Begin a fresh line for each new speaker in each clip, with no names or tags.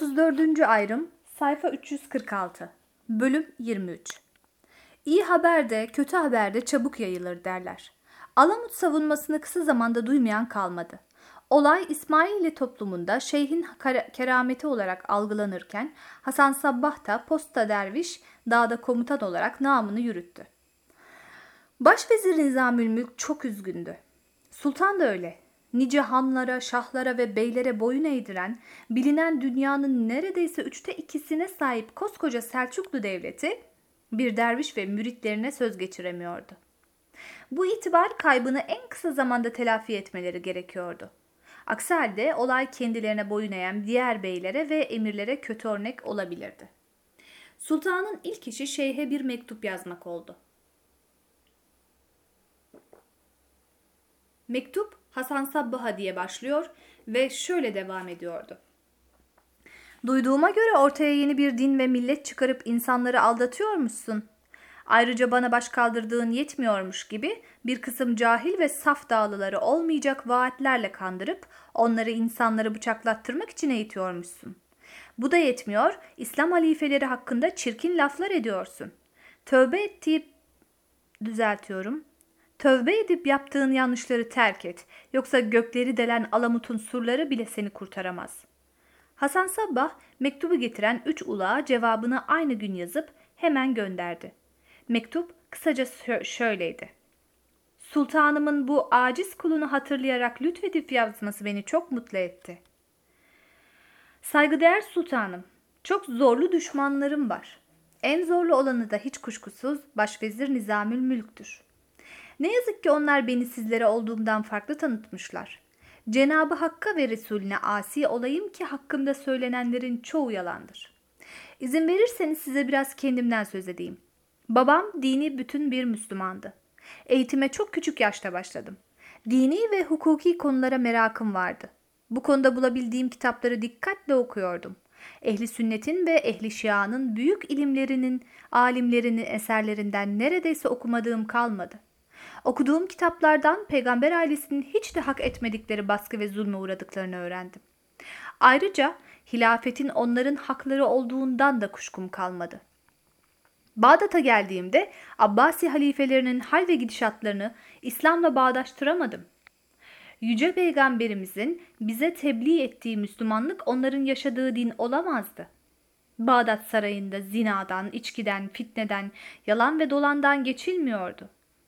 34. ayrım, sayfa 346, bölüm 23. İyi haber de kötü haber de çabuk yayılır derler. Alamut savunmasını kısa zamanda duymayan kalmadı. Olay İsmaili toplumunda şeyhin kerameti olarak algılanırken Hasan Sabbah da posta derviş dağda komutan olarak namını yürüttü. Başvezir Nizamülmülk çok üzgündü. Sultan da öyle. Nice hanlara, şahlara ve beylere boyun eğdiren, bilinen dünyanın neredeyse 2/3'üne sahip koskoca Selçuklu Devleti, bir derviş ve müritlerine söz geçiremiyordu. Bu itibar kaybını en kısa zamanda telafi etmeleri gerekiyordu. Aksi halde olay kendilerine boyun eğen diğer beylere ve emirlere kötü örnek olabilirdi. Sultanın ilk işi şeyhe bir mektup yazmak oldu. Mektup Hasan Sabbah'a diye başlıyor ve şöyle devam ediyordu. Duyduğuma göre ortaya yeni bir din ve millet çıkarıp insanları aldatıyormuşsun. Ayrıca bana baş kaldırdığın yetmiyormuş gibi bir kısım cahil ve saf dağlıları olmayacak vaatlerle kandırıp onları insanları bıçaklattırmak için eğitiyormuşsun. Bu da yetmiyor, İslam halifeleri hakkında çirkin laflar ediyorsun. Tövbe edip yaptığın yanlışları terk et. Yoksa gökleri delen Alamut'un surları bile seni kurtaramaz. Hasan Sabbah mektubu getiren 3 ulağa cevabını aynı gün yazıp hemen gönderdi. Mektup kısaca şöyleydi. Sultanımın bu aciz kulunu hatırlayarak lütfedip yazması beni çok mutlu etti. Saygıdeğer sultanım, çok zorlu düşmanlarım var. En zorlu olanı da hiç kuşkusuz Başvezir Nizamülmülk'tür. Ne yazık ki onlar beni sizlere olduğumdan farklı tanıtmışlar. Cenab-ı Hakk'a ve Resulüne asi olayım ki hakkımda söylenenlerin çoğu yalandır. İzin verirseniz size biraz kendimden söz edeyim. Babam dini bütün bir Müslümandı. Eğitime çok küçük yaşta başladım. Dini ve hukuki konulara merakım vardı. Bu konuda bulabildiğim kitapları dikkatle okuyordum. Ehli sünnetin ve ehli şianın büyük ilimlerinin, alimlerinin eserlerinden neredeyse okumadığım kalmadı. Okuduğum kitaplardan peygamber ailesinin hiç de hak etmedikleri baskı ve zulme uğradıklarını öğrendim. Ayrıca hilafetin onların hakları olduğundan da kuşkum kalmadı. Bağdat'a geldiğimde Abbasi halifelerinin hal ve gidişatlarını İslam'la bağdaştıramadım. Yüce Peygamberimizin bize tebliğ ettiği Müslümanlık onların yaşadığı din olamazdı. Bağdat sarayında zinadan, içkiden, fitneden, yalan ve dolandan geçilmiyordu.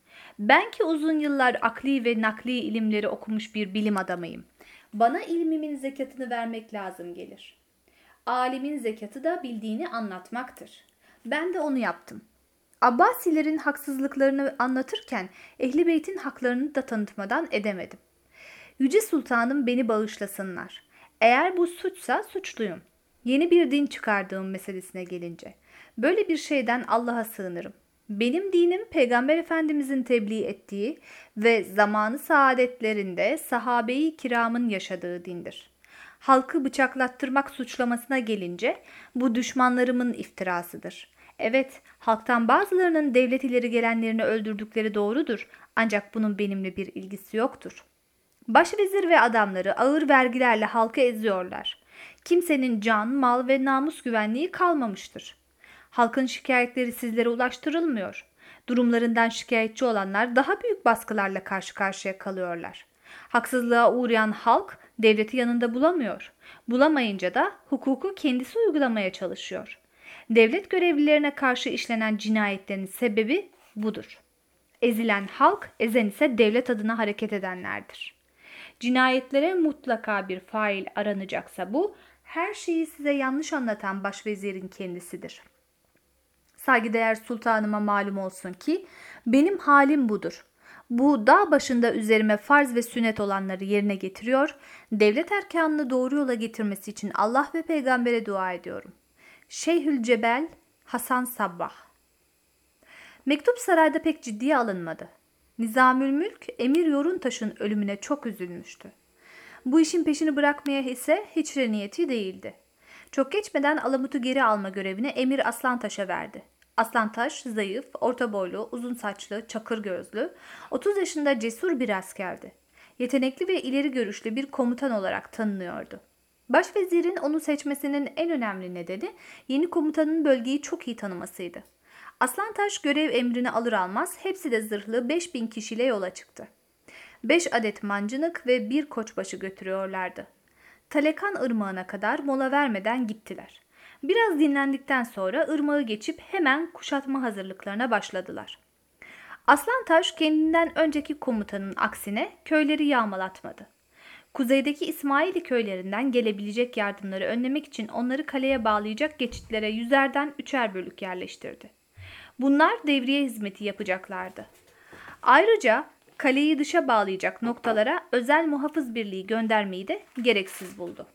Ben ki uzun yıllar akli ve nakli ilimleri okumuş bir bilim adamıyım. Bana ilmimin zekatını vermek lazım gelir. Alimin zekatı da bildiğini anlatmaktır. Ben de onu yaptım. Abbasilerin haksızlıklarını anlatırken Ehl-i Beyt'in haklarını da tanıtmadan edemedim. Yüce Sultanım beni bağışlasınlar. Eğer bu suçsa suçluyum. Yeni bir din çıkardığım meselesine gelince. Böyle bir şeyden Allah'a sığınırım. Benim dinim Peygamber Efendimizin tebliğ ettiği ve zamanı saadetlerinde sahabe-i kiramın yaşadığı dindir. Halkı bıçaklattırmak suçlamasına gelince bu düşmanlarımın iftirasıdır. Evet, halktan bazılarının devlet ileri gelenlerini öldürdükleri doğrudur ancak bunun benimle bir ilgisi yoktur. Başvezir ve adamları ağır vergilerle halkı eziyorlar. Kimsenin can, mal ve namus güvenliği kalmamıştır. Halkın şikayetleri sizlere ulaştırılmıyor. Durumlarından şikayetçi olanlar daha büyük baskılarla karşı karşıya kalıyorlar. Haksızlığa uğrayan halk devleti yanında bulamıyor. Bulamayınca da hukuku kendisi uygulamaya çalışıyor. Devlet görevlilerine karşı işlenen cinayetlerin sebebi budur. Ezilen halk, ezen ise devlet adına hareket edenlerdir. Cinayetlere mutlaka bir fail aranacaksa bu, her şeyi size yanlış anlatan başvezirin kendisidir. Saygıdeğer sultanıma malum olsun ki benim halim budur. Bu dağ başında üzerime farz ve sünnet olanları yerine getiriyor, devlet erkanını doğru yola getirmesi için Allah ve peygambere dua ediyorum. Şeyhülcebel Hasan Sabbah. Mektup sarayda pek ciddiye alınmadı. Nizamülmülk Emir Yoruntaş'ın ölümüne çok üzülmüştü. Bu işin peşini bırakmaya ise hiç niyeti değildi. Çok geçmeden Alamut'u geri alma görevini Emir Aslantaş'a verdi. Aslantaş zayıf, orta boylu, uzun saçlı, çakır gözlü, 30 yaşında cesur bir askerdi. Yetenekli ve ileri görüşlü bir komutan olarak tanınıyordu. Başvezirin onu seçmesinin en önemli nedeni yeni komutanın bölgeyi çok iyi tanımasıydı. Aslantaş görev emrini alır almaz hepsi de zırhlı 5.000 kişiyle yola çıktı. 5 adet mancınık ve bir koçbaşı götürüyorlardı. Talekan ırmağına kadar mola vermeden gittiler. Biraz dinlendikten sonra ırmağı geçip hemen kuşatma hazırlıklarına başladılar. Aslantaş kendinden önceki komutanın aksine köyleri yağmalatmadı. Kuzeydeki İsmaili köylerinden gelebilecek yardımları önlemek için onları kaleye bağlayacak geçitlere 100'erden 3'er bölük yerleştirdi. Bunlar devriye hizmeti yapacaklardı. Ayrıca kaleyi dışa bağlayacak noktalara özel muhafız birliği göndermeyi de gereksiz buldu.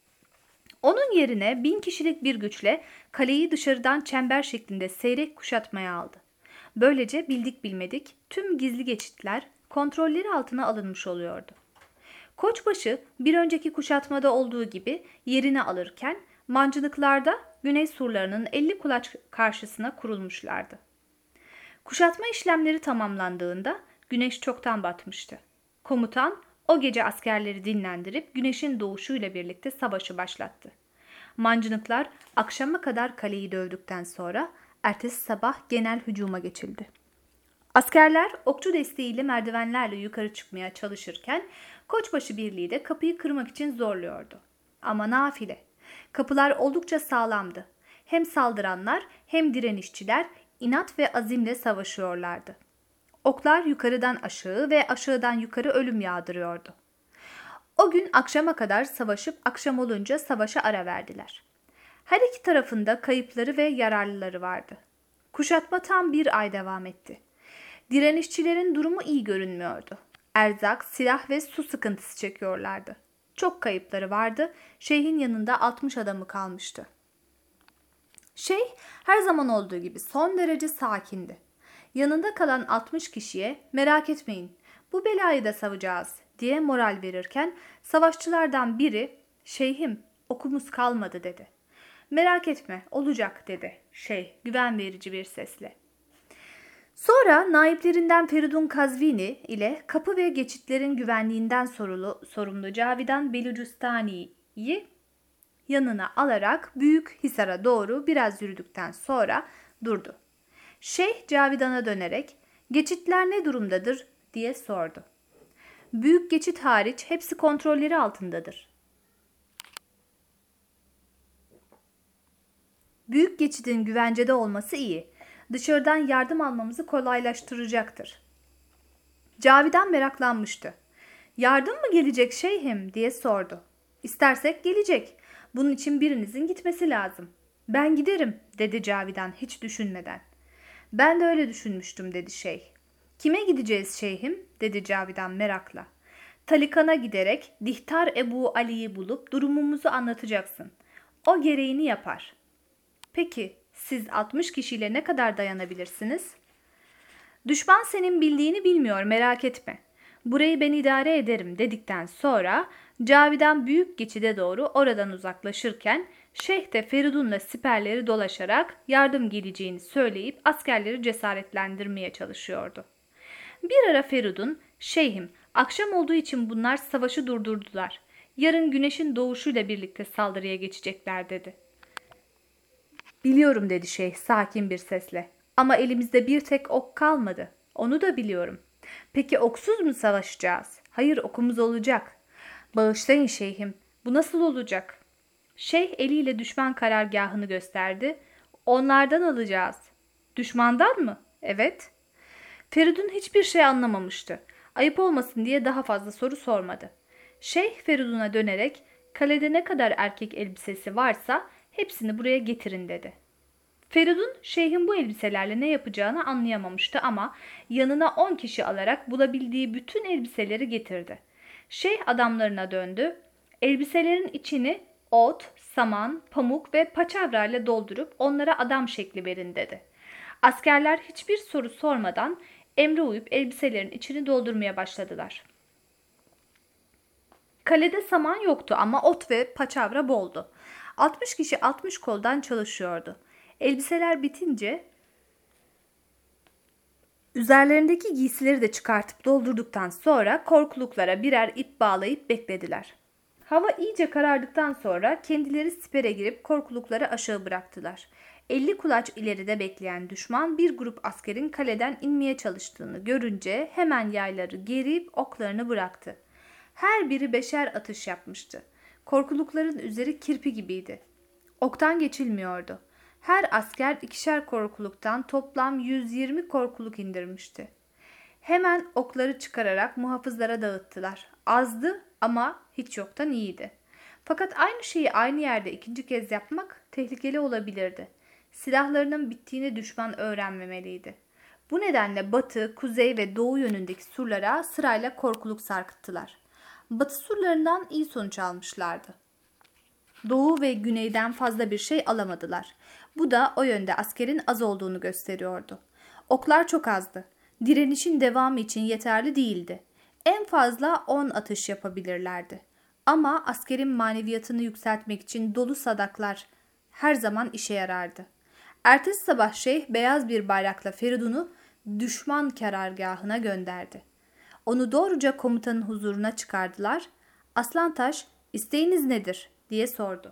Onun yerine 1000 kişilik bir güçle kaleyi dışarıdan çember şeklinde seyrek kuşatmaya aldı. Böylece bildik bilmedik tüm gizli geçitler kontrolleri altına alınmış oluyordu. Koçbaşı bir önceki kuşatmada olduğu gibi yerini alırken mancınıklarda güney surlarının 50 kulaç karşısına kurulmuşlardı. Kuşatma işlemleri tamamlandığında güneş çoktan batmıştı. Komutan o gece askerleri dinlendirip güneşin doğuşuyla birlikte savaşı başlattı. Mancınıklar akşama kadar kaleyi dövdükten sonra ertesi sabah genel hücuma geçildi. Askerler okçu desteğiyle merdivenlerle yukarı çıkmaya çalışırken Koçbaşı birliği de kapıyı kırmak için zorluyordu. Ama nafile. Kapılar oldukça sağlamdı. Hem saldıranlar hem direnişçiler inat ve azimle savaşıyorlardı. Oklar yukarıdan aşağı ve aşağıdan yukarı ölüm yağdırıyordu. O gün akşama kadar savaşıp akşam olunca savaşa ara verdiler. Her iki tarafında kayıpları ve yararlıları vardı. Kuşatma tam bir ay devam etti. Direnişçilerin durumu iyi görünmüyordu. Erzak, silah ve su sıkıntısı çekiyorlardı. Çok kayıpları vardı. Şeyhin yanında 60 adamı kalmıştı. Şeyh her zaman olduğu gibi son derece sakindi. Yanında kalan 60 kişiye merak etmeyin bu belayı da savacağız diye moral verirken savaşçılardan biri şeyhim okumuz kalmadı dedi. Merak etme olacak dedi şeyh güven verici bir sesle. Sonra naiplerinden Feridun Kazvini ile kapı ve geçitlerin güvenliğinden sorumlu Cavidan Belucistani'yi yanına alarak Büyük Hisar'a doğru biraz yürüdükten sonra durdu. Şeyh Cavidan'a dönerek geçitler ne durumdadır diye sordu. Büyük geçit hariç hepsi kontrolleri altındadır. Büyük geçidin güvencede olması iyi. Dışarıdan yardım almamızı kolaylaştıracaktır. Cavidan meraklanmıştı. Yardım mı gelecek şeyhim diye sordu. İstersek gelecek. Bunun için birinizin gitmesi lazım. Ben giderim dedi Cavidan hiç düşünmeden. Ben de öyle düşünmüştüm dedi şeyh. Kime gideceğiz şeyhim dedi Cavidan merakla. Talikan'a giderek Dihtar Ebu Ali'yi bulup durumumuzu anlatacaksın. O gereğini yapar. Peki siz 60 kişiyle ne kadar dayanabilirsiniz? Düşman senin bildiğini bilmiyor merak etme. Burayı ben idare ederim dedikten sonra Cavidan büyük geçide doğru oradan uzaklaşırken Şeyh de Feridun'la siperleri dolaşarak yardım geleceğini söyleyip askerleri cesaretlendirmeye çalışıyordu. Bir ara Feridun, şeyhim akşam olduğu için bunlar savaşı durdurdular. Yarın güneşin doğuşuyla birlikte saldırıya geçecekler dedi. Biliyorum dedi şeyh sakin bir sesle. Ama elimizde bir tek ok kalmadı. Onu da biliyorum. Peki oksuz mu savaşacağız? Hayır okumuz olacak. Bağışlayın şeyhim. Bu nasıl olacak? Şeyh eliyle düşman karargahını gösterdi. Onlardan alacağız. Düşmandan mı? Evet. Feridun hiçbir şey anlamamıştı. Ayıp olmasın diye daha fazla soru sormadı. Şeyh Feridun'a dönerek kalede ne kadar erkek elbisesi varsa hepsini buraya getirin dedi. Feridun şeyhin bu elbiselerle ne yapacağını anlayamamıştı ama yanına 10 kişi alarak bulabildiği bütün elbiseleri getirdi. Şeyh adamlarına döndü. Elbiselerin içini ot, saman, pamuk ve paçavra ile doldurup onlara adam şekli verin dedi. Askerler hiçbir soru sormadan emre uyup elbiselerin içini doldurmaya başladılar. Kalede saman yoktu ama ot ve paçavra boldu. 60 kişi 60 koldan çalışıyordu. Elbiseler bitince üzerlerindeki giysileri de çıkartıp doldurduktan sonra korkuluklara birer ip bağlayıp beklediler. Hava iyice karardıktan sonra kendileri sipere girip korkulukları aşağı bıraktılar. 50 kulaç ileride bekleyen düşman bir grup askerin kaleden inmeye çalıştığını görünce hemen yayları gerip oklarını bıraktı. Her biri 5'er atış yapmıştı. Korkulukların üzeri kirpi gibiydi. Oktan geçilmiyordu. Her asker 2'şer korkuluktan toplam 120 korkuluk indirmişti. Hemen okları çıkararak muhafızlara dağıttılar. Azdı ama hiç yoktan iyiydi. Fakat aynı şeyi aynı yerde ikinci kez yapmak tehlikeli olabilirdi. Silahlarının bittiğini düşman öğrenmemeliydi. Bu nedenle batı, kuzey ve doğu yönündeki surlara sırayla korkuluk sarkıttılar. Batı surlarından iyi sonuç almışlardı. Doğu ve güneyden fazla bir şey alamadılar. Bu da o yönde askerin az olduğunu gösteriyordu. Oklar çok azdı. Direnişin devamı için yeterli değildi. En fazla 10 atış yapabilirlerdi. Ama askerin maneviyatını yükseltmek için dolu sadaklar her zaman işe yarardı. Ertesi sabah şeyh beyaz bir bayrakla Feridun'u düşman karargahına gönderdi. Onu doğruca komutanın huzuruna çıkardılar. Aslantaş, isteğiniz nedir diye sordu.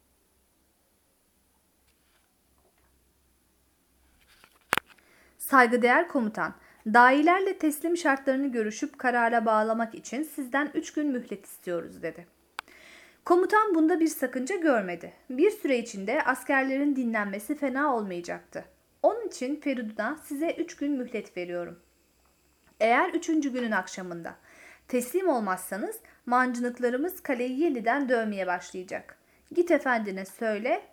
Saygıdeğer komutan, dahilerle teslim şartlarını görüşüp karara bağlamak için sizden 3 gün mühlet istiyoruz dedi. Komutan bunda bir sakınca görmedi. Bir süre içinde askerlerin dinlenmesi fena olmayacaktı. Onun için Feridun'a size 3 gün mühlet veriyorum. Eğer 3. günün akşamında teslim olmazsanız mancınıklarımız kaleyi yeniden dövmeye başlayacak. Git efendine söyle,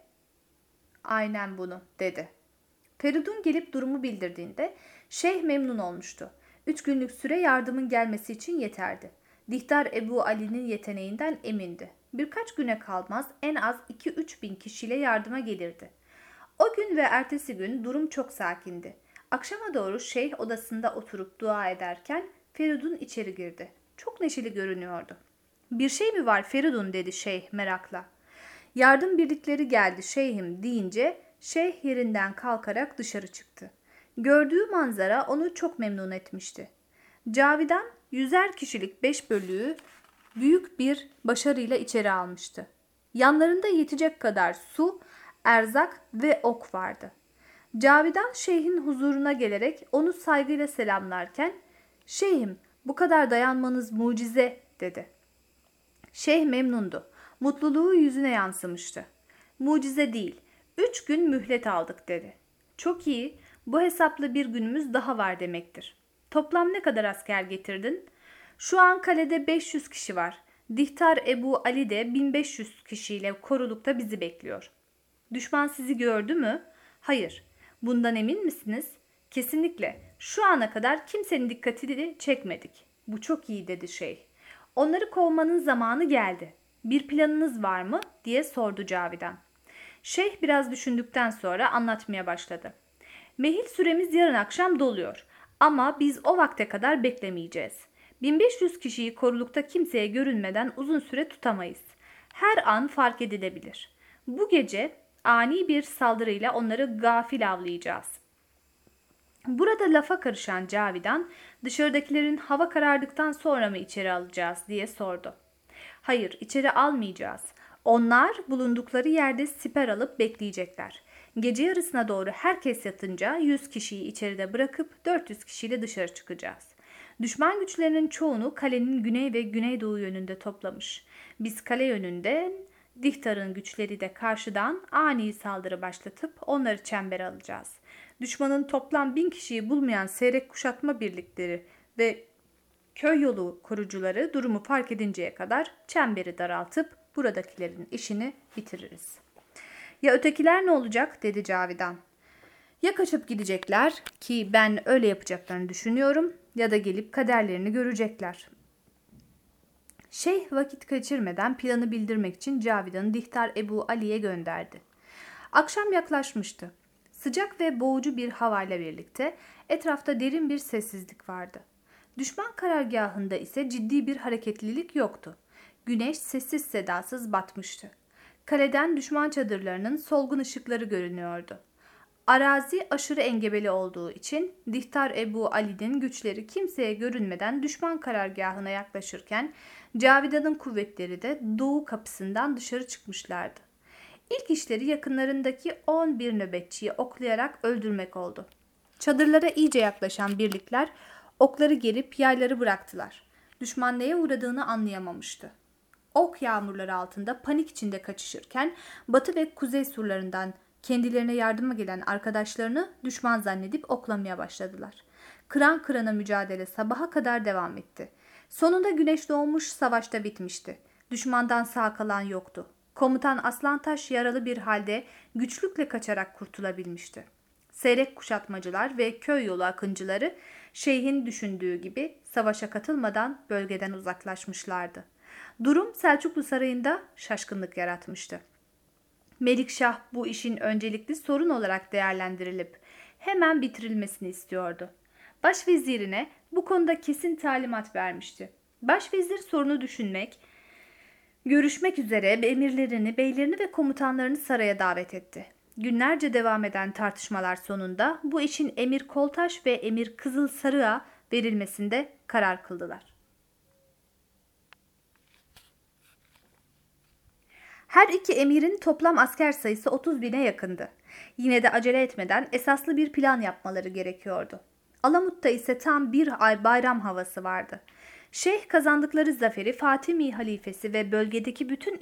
aynen bunu dedi. Feridun gelip durumu bildirdiğinde şeyh memnun olmuştu. 3 günlük süre yardımın gelmesi için yeterdi. Dihtar Ebu Ali'nin yeteneğinden emindi. Birkaç güne kalmaz en az 2-3 bin kişiyle yardıma gelirdi. O gün ve ertesi gün durum çok sakindi. Akşama doğru şeyh odasında oturup dua ederken Feridun içeri girdi. Çok neşeli görünüyordu. Bir şey mi var Feridun dedi şeyh merakla. Yardım birlikleri geldi şeyhim deyince şeyh yerinden kalkarak dışarı çıktı. Gördüğü manzara onu çok memnun etmişti. Cavidan 100'er kişilik 5 bölüğü büyük bir başarıyla içeri almıştı. Yanlarında yetecek kadar su, erzak ve ok vardı. Cavidan şeyhin huzuruna gelerek onu saygıyla selamlarken "Şeyhim, bu kadar dayanmanız mucize" dedi. Şeyh memnundu. Mutluluğu yüzüne yansımıştı. "Mucize değil, 3 gün mühlet aldık" dedi. "Çok iyi, bu hesapla bir günümüz daha var demektir. Toplam ne kadar asker getirdin?" "Şu an kalede 500 kişi var. Dihtar Ebu Ali de 1500 kişiyle korulukta bizi bekliyor." "Düşman sizi gördü mü?" "Hayır." "Bundan emin misiniz?" "Kesinlikle. Şu ana kadar kimsenin dikkatini çekmedik." "Bu çok iyi" dedi şeyh. "Onları kovmanın zamanı geldi. Bir planınız var mı?" diye sordu Cavidan. Şeyh biraz düşündükten sonra anlatmaya başladı. "Mehil süremiz yarın akşam doluyor. Ama biz o vakte kadar beklemeyeceğiz. 1500 kişiyi korulukta kimseye görünmeden uzun süre tutamayız. Her an fark edilebilir. Bu gece ani bir saldırıyla onları gafil avlayacağız." Burada lafa karışan Cavidan, "Dışarıdakilerin hava karardıktan sonra mı içeri alacağız?" diye sordu. "Hayır, içeri almayacağız. Onlar bulundukları yerde siper alıp bekleyecekler. Gece yarısına doğru herkes yatınca 100 kişiyi içeride bırakıp 400 kişiyle dışarı çıkacağız. Düşman güçlerinin çoğunu kalenin güney ve güneydoğu yönünde toplamış. Biz kale yönünde, Dihtar'ın güçleri de karşıdan ani saldırı başlatıp onları çembere alacağız. Düşmanın toplam 1000 kişiyi bulmayan seyrek kuşatma birlikleri ve köy yolu korucuları durumu fark edinceye kadar çemberi daraltıp buradakilerin işini bitiririz." "Ya ötekiler ne olacak?" dedi Cavidan. "Ya kaçıp gidecekler ki ben öyle yapacaklarını düşünüyorum ya da gelip kaderlerini görecekler." Şeyh vakit kaçırmadan planı bildirmek için Cavidan'ı Dihtar Ebu Ali'ye gönderdi. Akşam yaklaşmıştı. Sıcak ve boğucu bir havayla birlikte etrafta derin bir sessizlik vardı. Düşman karargahında ise ciddi bir hareketlilik yoktu. Güneş sessiz sedasız batmıştı. Kaleden düşman çadırlarının solgun ışıkları görünüyordu. Arazi aşırı engebeli olduğu için Dihtar Ebu Ali'nin güçleri kimseye görünmeden düşman karargahına yaklaşırken Cavidan'ın kuvvetleri de doğu kapısından dışarı çıkmışlardı. İlk işleri yakınlarındaki 11 nöbetçiyi oklayarak öldürmek oldu. Çadırlara iyice yaklaşan birlikler okları gerip yayları bıraktılar. Düşman neye uğradığını anlayamamıştı. Ok yağmurları altında panik içinde kaçışırken batı ve kuzey surlarından kendilerine yardıma gelen arkadaşlarını düşman zannedip oklamaya başladılar. Kıran kırana mücadele sabaha kadar devam etti. Sonunda güneş doğmuş, savaşta bitmişti. Düşmandan sağ kalan yoktu. Komutan Aslantaş yaralı bir halde güçlükle kaçarak kurtulabilmişti. Seyrek kuşatmacılar ve köy yolu akıncıları şeyhin düşündüğü gibi savaşa katılmadan bölgeden uzaklaşmışlardı. Durum Selçuklu Sarayı'nda şaşkınlık yaratmıştı. Melikşah bu işin öncelikli sorun olarak değerlendirilip hemen bitirilmesini istiyordu. Başvezirine bu konuda kesin talimat vermişti. Başvezir sorunu düşünmek, görüşmek üzere emirlerini, beylerini ve komutanlarını saraya davet etti. Günlerce devam eden tartışmalar sonunda bu işin Emir Koltaş ve Emir Kızıl Sarık'a verilmesinde karar kıldılar. Her iki emirin toplam asker sayısı 30 bine yakındı. Yine de acele etmeden esaslı bir plan yapmaları gerekiyordu. Alamut'ta ise tam bir ay bayram havası vardı. Şeyh kazandıkları zaferi Fatimi halifesi ve bölgedeki bütün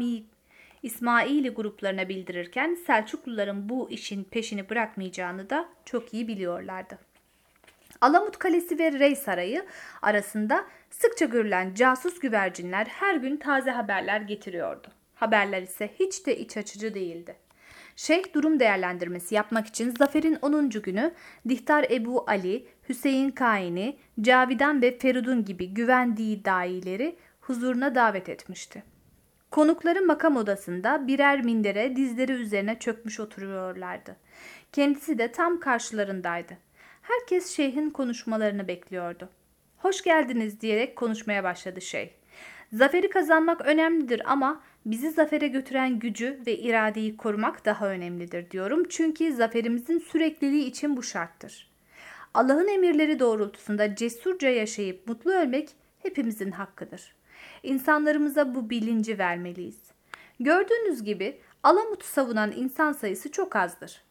İsmaili gruplarına bildirirken Selçukluların bu işin peşini bırakmayacağını da çok iyi biliyorlardı. Alamut Kalesi ve Rey Sarayı arasında sıkça görülen casus güvercinler her gün taze haberler getiriyordu. Haberler ise hiç de iç açıcı değildi. Şeyh durum değerlendirmesi yapmak için zaferin 10. günü Dihtar Ebu Ali, Hüseyin Kaini, Cavidan ve Feridun gibi güvendiği dahileri huzuruna davet etmişti. Konukları makam odasında birer mindere dizleri üzerine çökmüş oturuyorlardı. Kendisi de tam karşılarındaydı. Herkes şeyhin konuşmalarını bekliyordu. "Hoş geldiniz" diyerek konuşmaya başladı şeyh. "Zaferi kazanmak önemlidir ama bizi zafere götüren gücü ve iradeyi korumak daha önemlidir diyorum. Çünkü zaferimizin sürekliliği için bu şarttır. Allah'ın emirleri doğrultusunda cesurca yaşayıp mutlu ölmek hepimizin hakkıdır. İnsanlarımıza bu bilinci vermeliyiz. Gördüğünüz gibi Alamut'u savunan insan sayısı çok azdır.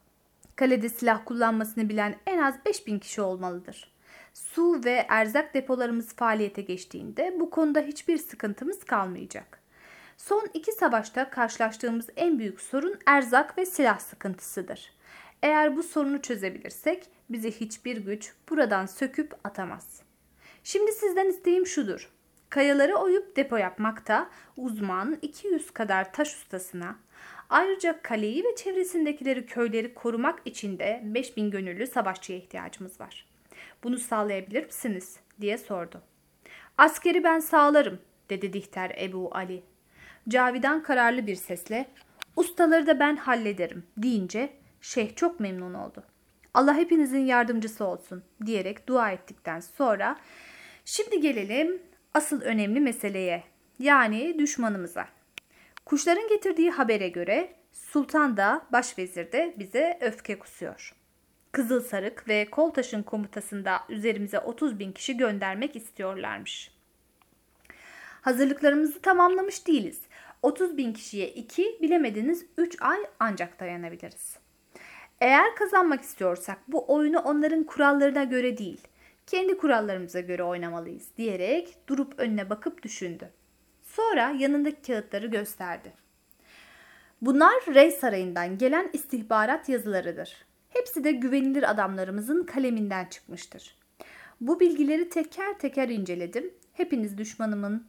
Kalede silah kullanmasını bilen en az 5000 kişi olmalıdır. Su ve erzak depolarımız faaliyete geçtiğinde bu konuda hiçbir sıkıntımız kalmayacak. Son 2 savaşta karşılaştığımız en büyük sorun erzak ve silah sıkıntısıdır. Eğer bu sorunu çözebilirsek bizi hiçbir güç buradan söküp atamaz. Şimdi sizden isteğim şudur. Kayaları oyup depo yapmakta uzman 200 kadar taş ustasına, ayrıca kaleyi ve çevresindekileri köyleri korumak için de 5000 gönüllü savaşçıya ihtiyacımız var. Bunu sağlayabilir misiniz?" diye sordu. "Askeri ben sağlarım" dedi Dihter Ebu Ali. Cavidan kararlı bir sesle "Ustaları da ben hallederim" deyince şeyh çok memnun oldu. "Allah hepinizin yardımcısı olsun" diyerek dua ettikten sonra şimdi gelelim asıl önemli meseleye, yani düşmanımıza. Kuşların getirdiği habere göre Sultan da başvezir de bize öfke kusuyor. Kızıl Sarık ve Koltaş'ın komutasında üzerimize 30.000 kişi göndermek istiyorlarmış. Hazırlıklarımızı tamamlamış değiliz. 30.000 kişiye 2, bilemediniz 3 ay ancak dayanabiliriz. Eğer kazanmak istiyorsak bu oyunu onların kurallarına göre değil, kendi kurallarımıza göre oynamalıyız diyerek durup önüne bakıp düşündü. Sonra yanındaki kağıtları gösterdi. Bunlar Rey Sarayı'ndan gelen istihbarat yazılarıdır. Hepsi de güvenilir adamlarımızın kaleminden çıkmıştır. Bu bilgileri teker teker inceledim. Hepiniz düşmanımın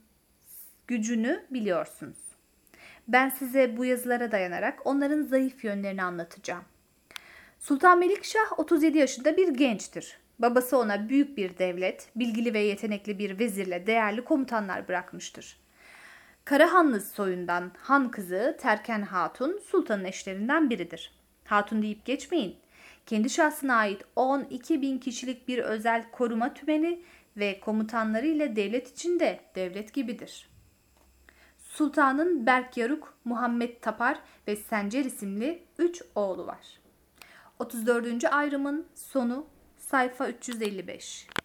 gücünü biliyorsunuz. Ben size bu yazılara dayanarak onların zayıf yönlerini anlatacağım. Sultan Melikşah 37 yaşında bir gençtir. Babası ona büyük bir devlet, bilgili ve yetenekli bir vezirle değerli komutanlar bırakmıştır. Karahanlı soyundan han kızı Terken Hatun sultanın eşlerinden biridir. Hatun deyip geçmeyin. Kendi şahsına ait 12.000 kişilik bir özel koruma tümeni ve komutanları ile devlet içinde devlet gibidir. Sultanın Berk Yaruk, Muhammed Tapar ve Sencer isimli 3 oğlu var. 34. ayrımın sonu sayfa 355.